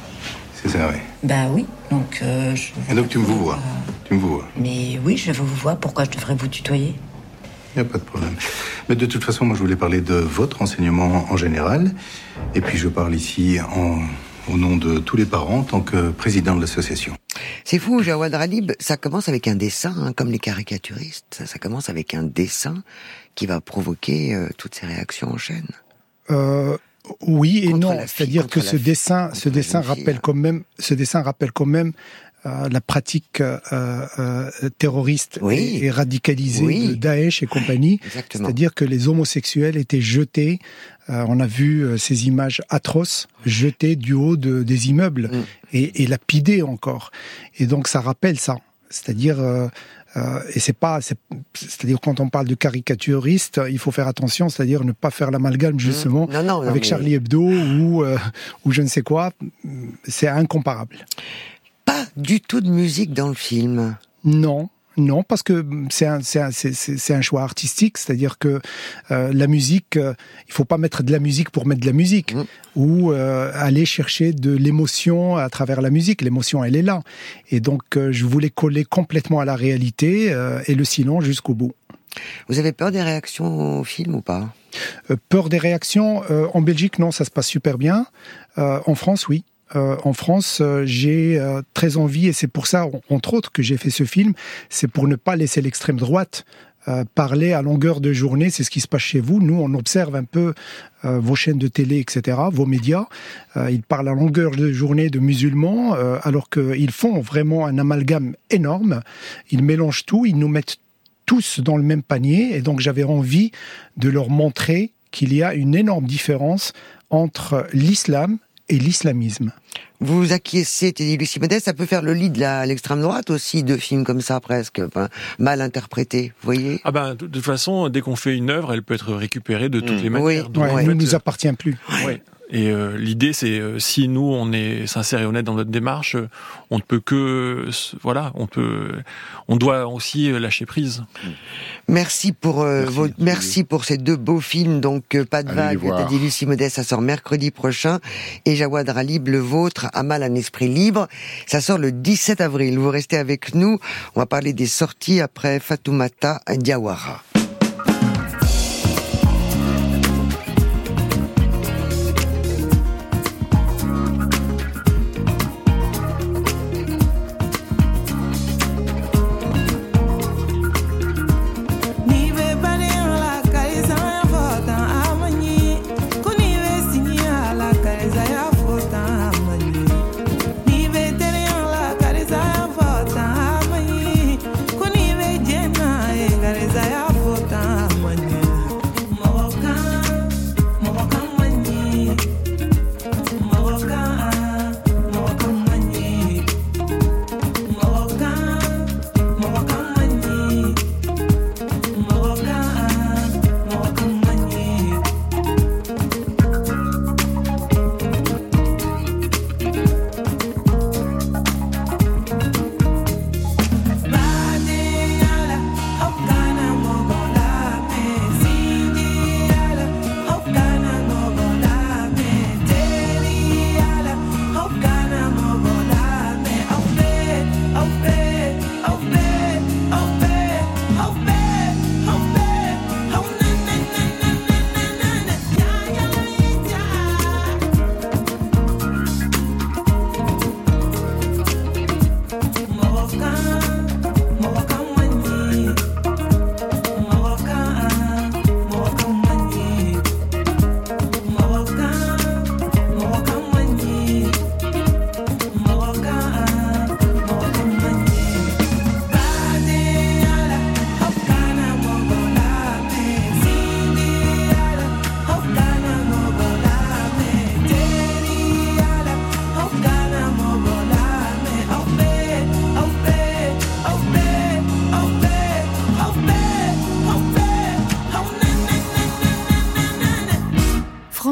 C'est ça, oui. Bah oui, donc... Euh, je Et donc tu me vous vois, tu me vous vois. Mais oui, je vous vois, pourquoi je devrais vous tutoyer? Il n'y a pas de problème. Mais de toute façon, moi je voulais parler de votre enseignement en général, et puis je parle ici en... au nom de tous les parents, en tant que président de l'association. C'est fou, Jawad Ralib, ça commence avec un dessin, hein, comme les caricaturistes. Ça, ça commence avec un dessin qui va provoquer euh, toutes ces réactions en chaîne. Euh, oui et Contre non, la fille, c'est-à-dire contre que la ce fille, dessin, ce contre la dessin jeune fille, rappelle hein. quand même, ce dessin rappelle quand même euh, la pratique euh, euh, terroriste Oui. et, et radicalisée Oui. de Daesh et compagnie. Exactement. C'est-à-dire que les homosexuels étaient jetés. Euh, on a vu euh, ces images atroces jetés du haut de, des immeubles Mm. et, et lapidés encore. Et donc ça rappelle ça. C'est-à-dire euh, euh, et c'est pas, c'est, c'est-à-dire quand on parle de caricaturiste, il faut faire attention, c'est-à-dire ne pas faire l'amalgame justement Non, non, non, avec mais- Charlie Hebdo ou euh, ou je ne sais quoi. C'est incomparable. Pas du tout de musique dans le film. Non. Non, parce que c'est un, c'est un, c'est, c'est, c'est un choix artistique, c'est-à-dire que euh, la musique, euh, il faut pas mettre de la musique pour mettre de la musique, Mmh. ou euh, aller chercher de l'émotion à travers la musique. L'émotion, elle est là. Et donc, euh, je voulais coller complètement à la réalité euh, et le silence jusqu'au bout. Vous avez peur des réactions au film ou pas? Euh, peur des réactions, euh, en Belgique, non, ça se passe super bien. Euh, en France, oui. Euh, en France, euh, j'ai euh, très envie, et c'est pour ça, entre autres, que j'ai fait ce film, c'est pour ne pas laisser l'extrême droite euh, parler à longueur de journée. C'est ce qui se passe chez vous. Nous, on observe un peu euh, vos chaînes de télé, et cetera, vos médias. Euh, ils parlent à longueur de journée de musulmans, euh, alors qu'ils font vraiment un amalgame énorme. Ils mélangent tout, ils nous mettent tous dans le même panier, et donc j'avais envie de leur montrer qu'il y a une énorme différence entre l'islam et l'islamisme. Vous acquiescez, Teddy Lucie Modeste, ça peut faire le lit de la, l'extrême droite aussi, de films comme ça presque, enfin, mal interprétés, vous voyez? Ah ben, de, de toute façon, dès qu'on fait une œuvre, elle peut être récupérée de toutes Mmh. les manières. Oui, Donc, Ouais, en il fait, ne nous appartient plus. ouais. Et euh, l'idée, c'est euh, si nous on est sincère et honnête dans notre démarche, euh, on ne peut que, euh, voilà, on peut, on doit aussi euh, lâcher prise. Merci pour euh, Merci. vos, merci pour ces deux beaux films. Donc euh, Pas de Allez les vague, voir. Teddy Lucie Modeste, ça sort mercredi prochain, et Jawad Ralib, le vôtre, Amal, un esprit libre, ça sort le dix-sept avril. Vous restez avec nous. On va parler des sorties après Fatoumata Diawara. Gareza ya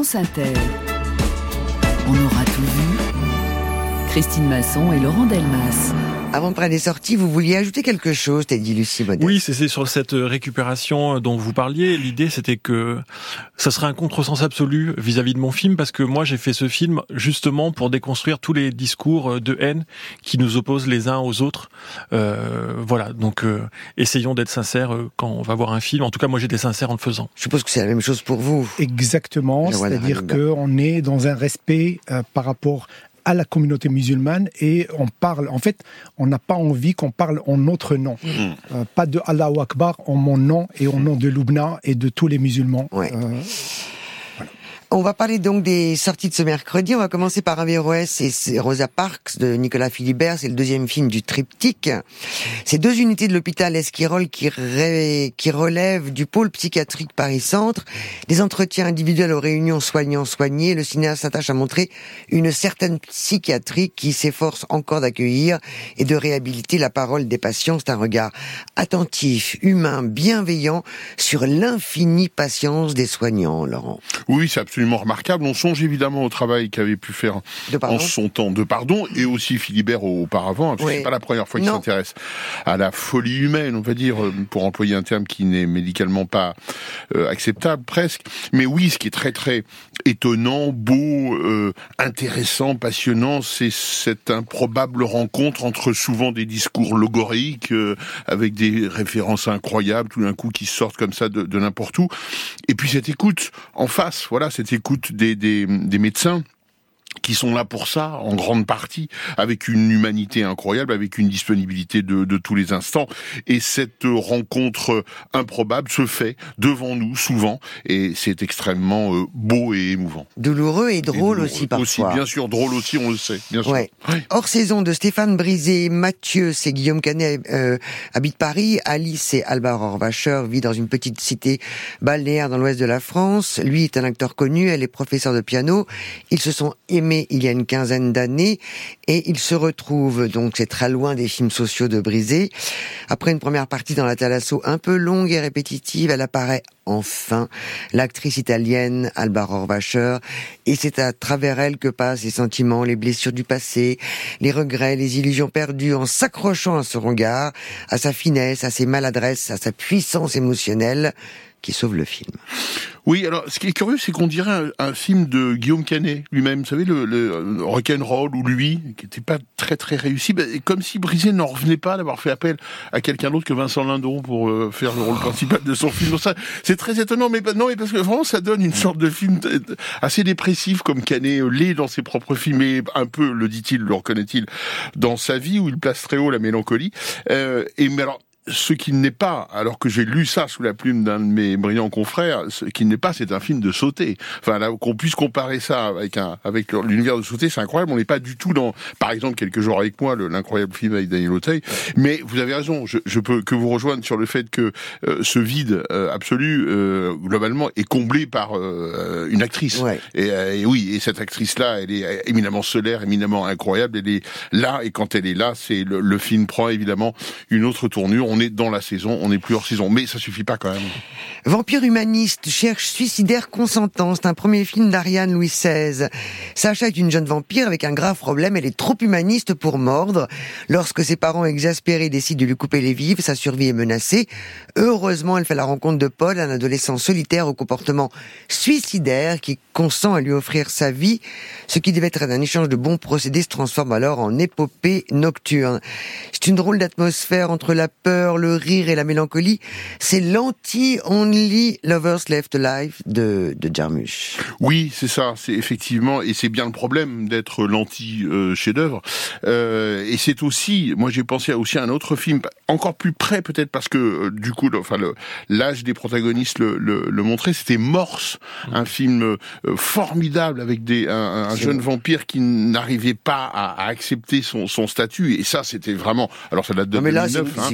France Inter. On aura tout vu. Christine Masson et Laurent Delmas. Avant de prendre les sorties, vous vouliez ajouter quelque chose, t'as dit Lucie Modeste. Oui, c'est, c'est sur cette récupération dont vous parliez. L'idée, c'était que ça serait un contresens absolu vis-à-vis de mon film, parce que moi, j'ai fait ce film justement pour déconstruire tous les discours de haine qui nous opposent les uns aux autres. Euh, voilà, donc euh, essayons d'être sincères quand on va voir un film. En tout cas, moi, j'étais sincère en le faisant. Je suppose que c'est la même chose pour vous. Exactement, c'est-à-dire qu'on est dans un respect euh, par rapport à la communauté musulmane et on parle, en fait, on n'a pas envie qu'on parle en notre nom. Mmh. Euh, pas de Allahu Akbar en mon nom et au nom de Loubna et de tous les musulmans. Ouais. Euh, On va parler donc des sorties de ce mercredi. On va commencer par Averroès et c'est Rosa Parks de Nicolas Philibert. C'est le deuxième film du triptyque. C'est deux unités de l'hôpital Esquirol qui, ré... qui relèvent du pôle psychiatrique Paris-Centre. Des entretiens individuels aux réunions soignants-soignés. Le cinéaste s'attache à montrer une certaine psychiatrie qui s'efforce encore d'accueillir et de réhabiliter la parole des patients. C'est un regard attentif, humain, bienveillant sur l'infinie patience des soignants, Laurent. Oui, c'est absolument remarquable. On songe évidemment au travail qu'avait pu faire en son temps de Pardon et aussi Philibert auparavant. Oui. C'est pas la première fois qu'il non. s'intéresse à la folie humaine, on va dire, pour employer un terme qui n'est médicalement pas euh, acceptable presque. Mais oui, ce qui est très très étonnant, beau, euh, intéressant, passionnant, c'est cette improbable rencontre entre souvent des discours logoriques euh, avec des références incroyables, tout d'un coup qui sortent comme ça de, de n'importe où, et puis cette écoute en face, voilà, cette écoute des, des, des médecins qui sont là pour ça, en grande partie, avec une humanité incroyable, avec une disponibilité de, de tous les instants. Et cette rencontre improbable se fait devant nous, souvent, et c'est extrêmement euh, beau et émouvant. Douloureux et drôle et aussi, parfois. Aussi, bien sûr, drôle aussi, on le sait, bien sûr. Ouais. Oui. Hors saison de Stéphane Brisé, Mathieu, c'est Guillaume Canet, euh, habite Paris. Alice, c'est Alba Rohrwacher, vit dans une petite cité balnéaire dans l'ouest de la France. Lui est un acteur connu, elle est professeure de piano. Ils se sont aimés il y a une quinzaine d'années et ils se retrouvent, donc c'est très loin des films sociaux de Brisé. Après une première partie dans la Thalasso un peu longue et répétitive, elle apparaît enfin, l'actrice italienne Alba Rohrwacher, et c'est à travers elle que passent les sentiments, les blessures du passé, les regrets, les illusions perdues, en s'accrochant à ce regard, à sa finesse, à ses maladresses, à sa puissance émotionnelle, qui sauve le film. Oui, alors ce qui est curieux, c'est qu'on dirait un, un film de Guillaume Canet lui-même, vous savez, le, le rock'n'roll ou lui, qui n'était pas très très réussi, bah, comme si Brisé n'en revenait pas d'avoir fait appel à quelqu'un d'autre que Vincent Lindon pour euh, faire le rôle principal de son film. Donc ça, c'est très étonnant, mais non, mais parce que vraiment ça donne une sorte de film assez dépressif comme Canet l'est dans ses propres films, et un peu, le dit-il, le reconnaît-il, dans sa vie où il place très haut la mélancolie. Euh, et mais alors. Ce qui n'est pas, alors que j'ai lu ça sous la plume d'un de mes brillants confrères, ce qui n'est pas, c'est un film de sauté. Enfin, là, qu'on puisse comparer ça avec un, avec l'univers de sauté, c'est incroyable. On n'est pas du tout dans, par exemple, Quelques jours avec moi, le, l'incroyable film avec Daniel Auteuil. Mais vous avez raison, je, je peux que vous rejoindre sur le fait que euh, ce vide euh, absolu, euh, globalement, est comblé par euh, une actrice. Ouais. Et, euh, et oui, et cette actrice-là, elle est éminemment solaire, éminemment incroyable. Elle est là, et quand elle est là, c'est le, le film prend évidemment une autre tournure. On est dans la saison, on n'est plus hors saison, mais ça suffit pas quand même. Vampire humaniste cherche suicidaire consentant. C'est un premier film d'Ariane Louis seize. Sacha est une jeune vampire avec un grave problème. Elle est trop humaniste pour mordre. Lorsque ses parents exaspérés décident de lui couper les vives, sa survie est menacée. Heureusement, elle fait la rencontre de Paul, un adolescent solitaire au comportement suicidaire qui consent à lui offrir sa vie. Ce qui devait être un échange de bons procédés se transforme alors en épopée nocturne. C'est une drôle d'atmosphère entre la peur, le rire et la mélancolie. C'est l'anti-Only Lovers Left Alive de, de Jarmusch. Oui, c'est ça, c'est effectivement, et c'est bien le problème d'être l'anti-chef-d'œuvre. Euh, et c'est aussi, moi j'ai pensé aussi à un autre film, encore plus près peut-être parce que euh, du coup, le, enfin le, l'âge des protagonistes le, le, le montrait, c'était Morse, mmh. un film euh, formidable avec des, un, un jeune vampire qui n'arrivait pas à, à accepter son, son statut, et ça c'était vraiment, alors ça date de non, mais là, deux mille neuf. C'est, hein. c'est une comédie.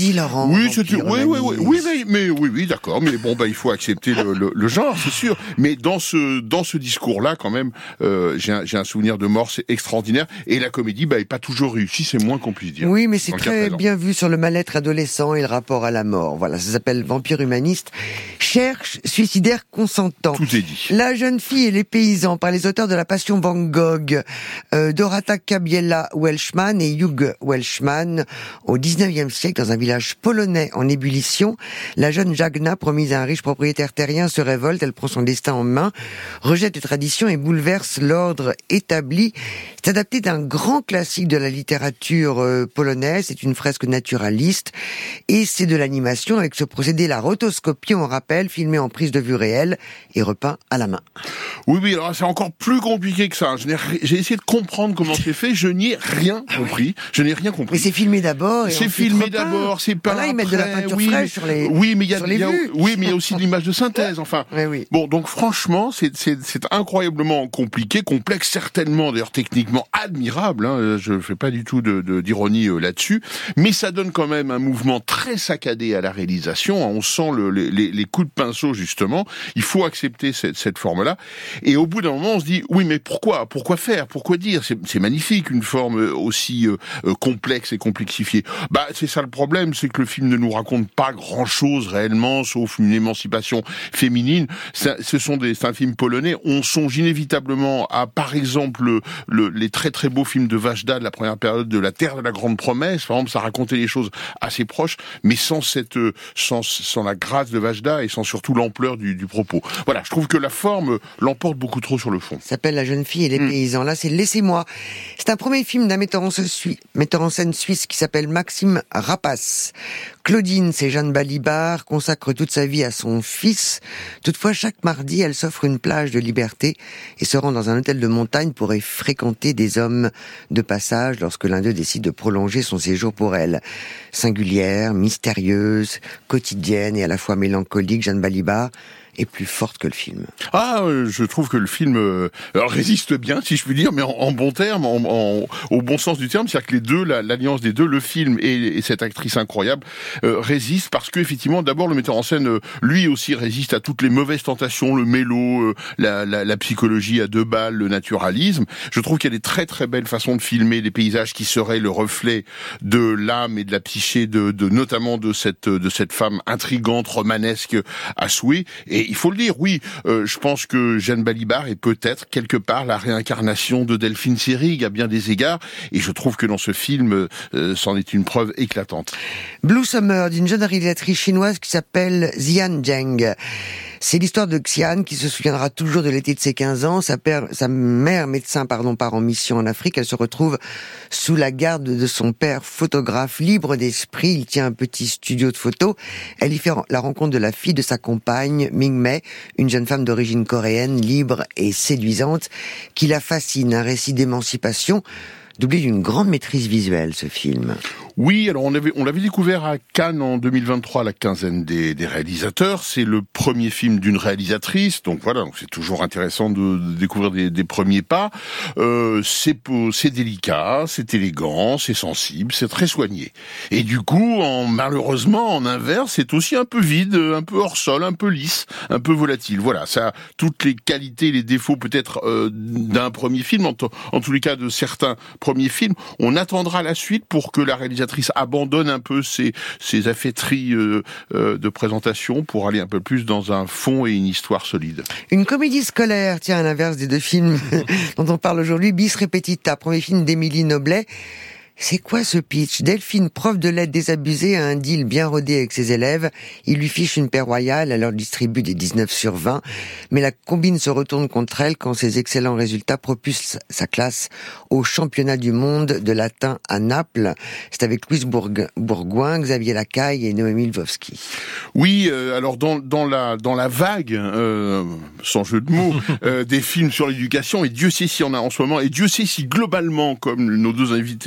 dit, Laurent. Oui, c'était, oui, oui, oui, oui, mais, mais oui, oui, d'accord. Mais bon, bah, il faut accepter le, le, le genre, c'est sûr. Mais dans ce, dans ce discours-là, quand même, euh, j'ai un, j'ai un souvenir de mort, c'est extraordinaire. Et la comédie, bah, est pas toujours réussie, c'est moins qu'on puisse dire. Oui, mais c'est très bien vu sur le mal-être adolescent et le rapport à la mort. Voilà, ça s'appelle Vampire humaniste. Cherche suicidaire consentant. Tout est dit. La jeune fille et les paysans, par les auteurs de La Passion Van Gogh, euh, Dorota Kabiela Welshman et Hugh Welshman, au dix-neuvième siècle, dans un village polonais en ébullition. La jeune Jagna, promise à un riche propriétaire terrien, se révolte, elle prend son destin en main, rejette les traditions et bouleverse l'ordre établi. C'est adapté d'un grand classique de la littérature euh, polonaise, c'est une fresque naturaliste, et c'est de l'animation avec ce procédé, la rotoscopie, on rappelle, filmé en prise de vue réelle et repeint à la main. Oui, oui, alors c'est encore plus compliqué que ça. Je n'ai, j'ai essayé de comprendre comment c'est fait, je n'y ai rien compris. Je n'ai rien compris. Mais c'est filmé d'abord et c'est filmé d'abord, c'est pas voilà, ils mettent de la peinture oui, fraîche sur les oui, mais il y a, sur les il y a vues. oui, mais il y a aussi de l'image de synthèse. Enfin, oui, oui. Bon, donc franchement, c'est, c'est, c'est incroyablement compliqué, complexe, certainement, d'ailleurs techniquement admirable. Hein, je fais pas du tout de, de, d'ironie euh, là-dessus, mais ça donne quand même un mouvement très saccadé à la réalisation. On sent le, les, les coups de pinceau justement. Il faut accepter cette, cette forme-là. Et au bout d'un moment, on se dit oui, mais pourquoi, pourquoi faire, pourquoi dire? C'est, c'est magnifique une forme aussi euh, complexe et complexifiée. Bah, c'est ça le problème, c'est que le film ne nous raconte pas grand-chose réellement, sauf une émancipation féminine. C'est, ce sont des, c'est un film polonais. On songe inévitablement à, par exemple, le, le, les très très beaux films de Vajda de la première période de La Terre de la Grande Promesse. Par exemple, ça racontait les choses assez proches, mais sans cette, sans, sans la grâce de Vajda et sans surtout l'ampleur du, du propos. Voilà, je trouve que la forme l'emporte beaucoup trop sur le fond. Ça s'appelle La jeune fille et les mmh. paysans. Là, c'est Laissez-moi. C'est un premier film d'un metteur en, scène, metteur en scène suisse qui s'appelle Maxime Rapace. Claudine, c'est Jeanne Balibar, consacre toute sa vie à son fils. Toutefois, chaque mardi, elle s'offre une plage de liberté et se rend dans un hôtel de montagne pour y fréquenter des hommes de passage lorsque l'un d'eux décide de prolonger son séjour pour elle. Singulière, mystérieuse, quotidienne et à la fois mélancolique, Jeanne Balibar est plus forte que le film. Ah, euh, je trouve que le film euh, résiste bien, si je puis dire, mais en, en bon terme, en, en, au bon sens du terme, c'est-à-dire que les deux, la, l'alliance des deux, le film et, et cette actrice incroyable, euh, résistent parce que effectivement, d'abord le metteur en scène, euh, lui aussi résiste à toutes les mauvaises tentations, le mélo, euh, la, la, la psychologie à deux balles, le naturalisme. Je trouve qu'il y a des très très belles façons de filmer des paysages qui seraient le reflet de l'âme et de la psyché de, de notamment de cette de cette femme intrigante, romanesque à souhait. Et il faut le dire, oui, euh, je pense que Jeanne Balibar est peut-être quelque part la réincarnation de Delphine Seyrig à bien des égards, et je trouve que dans ce film, euh, c'en est une preuve éclatante. Blue Summer, d'une jeune réalisatrice chinoise qui s'appelle Xian Zheng. C'est l'histoire de Xian qui se souviendra toujours de l'été de ses quinze ans. Sa, père, sa mère médecin pardon, part en mission en Afrique. Elle se retrouve sous la garde de son père photographe libre d'esprit. Il tient un petit studio de photos. Elle y fait la rencontre de la fille de sa compagne, Ming Mei, une jeune femme d'origine coréenne, libre et séduisante, qui la fascine. Un récit d'émancipation doublé d'une grande maîtrise visuelle, ce film. Oui, alors on avait, on l'avait découvert à Cannes en deux mille vingt-trois, la quinzaine des, des réalisateurs. C'est le premier film d'une réalisatrice, donc voilà, donc c'est toujours intéressant de, de découvrir des, des premiers pas. Euh, c'est, c'est délicat, c'est élégant, c'est sensible, c'est très soigné. Et du coup, en, malheureusement, en inverse, c'est aussi un peu vide, un peu hors sol, un peu lisse, un peu volatile. Voilà, ça a toutes les qualités, les défauts peut-être euh, d'un premier film, en, t- en tous les cas de certains premiers films. On attendra la suite pour que la réalisatrice abandonne un peu ses, ses affaîtries euh, euh, de présentation pour aller un peu plus dans un fond et une histoire solide. Une comédie scolaire, tiens, à l'inverse des deux films dont on parle aujourd'hui, Bis Repetita, premier film d'Émilie Noblet. C'est quoi ce pitch? Delphine, prof de lettres désabusée, a un deal bien rodé avec ses élèves. Il lui fiche une paix royale, elle leur distribue des dix-neuf sur vingt. Mais la combine se retourne contre elle quand ses excellents résultats propulsent sa classe au championnat du monde de latin à Naples. C'est avec Louise Bourg- Bourgoin, Xavier Lacaille et Noémie Lvovsky. Oui, euh, alors dans, dans, la, dans la vague, euh, sans jeu de mots, euh, des films sur l'éducation, et Dieu sait s'il y en a en ce moment, et Dieu sait si globalement, comme nos deux invités, ils sont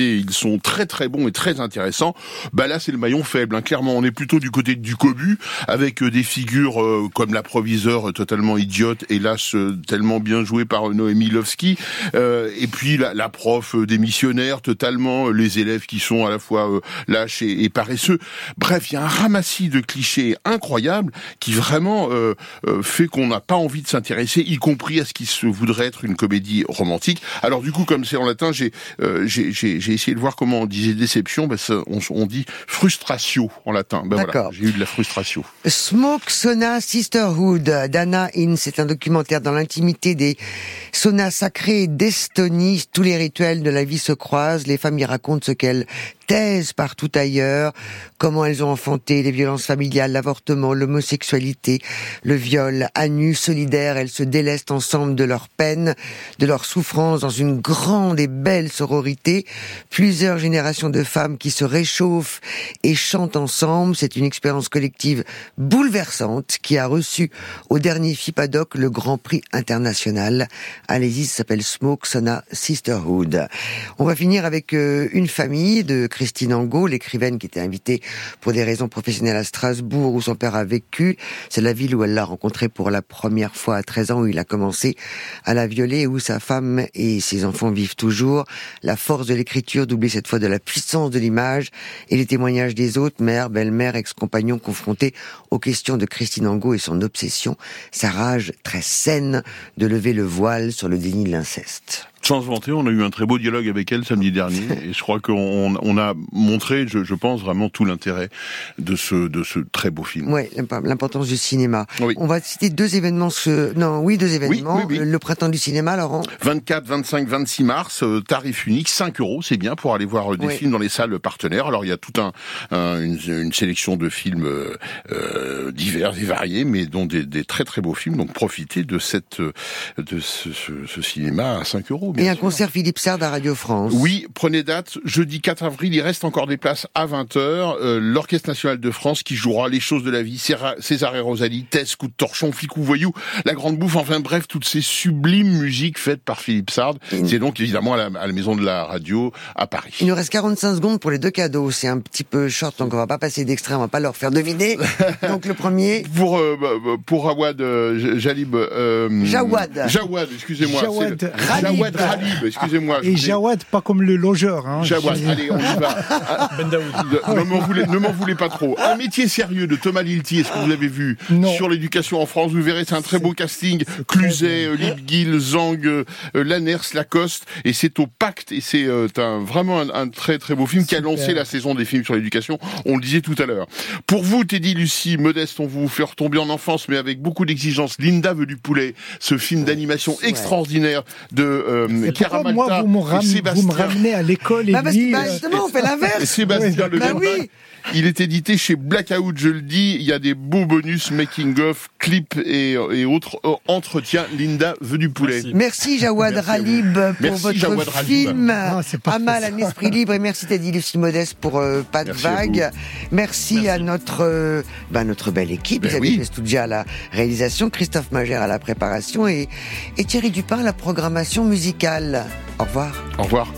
sont très très bons et très intéressants. Bah là, c'est le maillon faible. Hein. Clairement, on est plutôt du côté du cobu, avec euh, des figures euh, comme la proviseure euh, totalement idiote, hélas euh, tellement bien jouée par euh, Noémie Lovski, euh, et puis la, la prof euh, des missionnaires, totalement euh, les élèves qui sont à la fois euh, lâches et, et paresseux. Bref, il y a un ramassis de clichés incroyables qui vraiment euh, euh, fait qu'on n'a pas envie de s'intéresser, y compris à ce qui se voudrait être une comédie romantique. Alors du coup, comme c'est en latin, j'ai euh, j'ai, j'ai, j'ai essayé de voir comment on disait déception. Ben, ça, on, on dit frustratio en latin. Ben voilà, j'ai eu de la frustration. Smoke Sauna Sisterhood d'Anna Inns, c'est un documentaire dans l'intimité des saunas sacrés d'Estonie. Tous les rituels de la vie se croisent. Les femmes y racontent ce qu'elles taisent partout ailleurs, comment elles ont enfanté les violences familiales, l'avortement, l'homosexualité, le viol. À nu, solidaires, elles se délestent ensemble de leur peine, de leur souffrance, dans une grande et belle sororité. Plusieurs générations de femmes qui se réchauffent et chantent ensemble. C'est une expérience collective bouleversante qui a reçu au dernier FIPADOC le Grand Prix international. Allez-y, ça s'appelle Smoke Sauna Sisterhood. On va finir avec euh, une famille de Christine Angot, l'écrivaine qui était invitée pour des raisons professionnelles à Strasbourg, où son père a vécu. C'est la ville où elle l'a rencontré pour la première fois à treize ans, où il a commencé à la violer, et où sa femme et ses enfants vivent toujours. La force de l'écriture, doublée cette fois de la puissance de l'image, et les témoignages des autres, mère, belle-mère, ex-compagnons, confrontés aux questions de Christine Angot et son obsession, sa rage très saine de lever le voile sur le déni de l'inceste. Sans se vanter, on a eu un très beau dialogue avec elle samedi dernier, et je crois qu'on on a montré, je, je pense, vraiment tout l'intérêt de ce, de ce très beau film. Oui, l'importance du cinéma. Oui. On va citer deux événements, ce... non, oui, deux événements. Oui, oui, oui. Le printemps du cinéma, Laurent. vingt-quatre, vingt-cinq, vingt-six mars, euh, tarif unique, cinq euros, c'est bien pour aller voir euh, des oui. films dans les salles partenaires. Alors il y a toute un, un, une, une sélection de films euh, euh, divers et variés, mais dont des, des très très beaux films. Donc profitez de cette, de ce, ce, ce cinéma à cinq euros. Et un sûr. concert Philippe Sard à Radio France. Oui, prenez date, jeudi quatre avril, il reste encore des places à vingt heures. Euh, L'Orchestre National de France qui jouera Les Choses de la Vie, César et Rosalie, Tess, Coup de Torchon, Ficou Voyou, La Grande Bouffe, enfin bref, toutes ces sublimes musiques faites par Philippe Sard. Mmh. C'est donc évidemment à la, à la Maison de la Radio à Paris. Il nous reste quarante-cinq secondes pour les deux cadeaux. C'est un petit peu short, donc on va pas passer d'extrait, on va pas leur faire deviner. Donc le premier... Pour, euh, pour Awad euh, Jalib... Euh, Jawad. Jawad, excusez-moi. Jawad le... Jawad Ralib, excusez-moi. Et Jawad, pas comme le logeur. Hein. Jawad, allez, on y va. Ben ne m'en voulez, ne m'en voulez pas trop. Un métier sérieux de Thomas Lilti, est-ce que vous l'avez vu non. Sur l'éducation en France, vous verrez, c'est un très beau casting. Cluzet, Liebguil, Zang, euh, Lanners, Lacoste, et c'est au Pacte, et c'est euh, un, vraiment un, un très très beau film Super. Qui a lancé la saison des films sur l'éducation, on le disait tout à l'heure. Pour vous, Teddy, Lucie, Modeste, on vous fait retomber en enfance, mais avec beaucoup d'exigences. Linda veut du poulet, ce film d'animation ouais. extraordinaire de euh, Chiara Malta moi, vous, ram- et Sébastien. Vous me ramenez à l'école et bah, lui... Bah, justement, on fait l'inverse. Sébastien Le bah, oui. Il est édité chez Blackout, je le dis. Il y a des beaux bonus, making-of, clips et, et autres entretiens. Linda veut du poulet. Merci, merci Jawad merci Ralib pour merci, votre Jawad film ah, Amal, un esprit libre. Et merci Teddy Lucie Modeste pour euh, Pas de merci vague. À merci, merci à notre, euh, bah, notre belle équipe. Ben Isabelle oui. Festugia à la réalisation, Christophe Magère à la préparation et, et Thierry Dupin à la programmation musicale. Au revoir. Au revoir.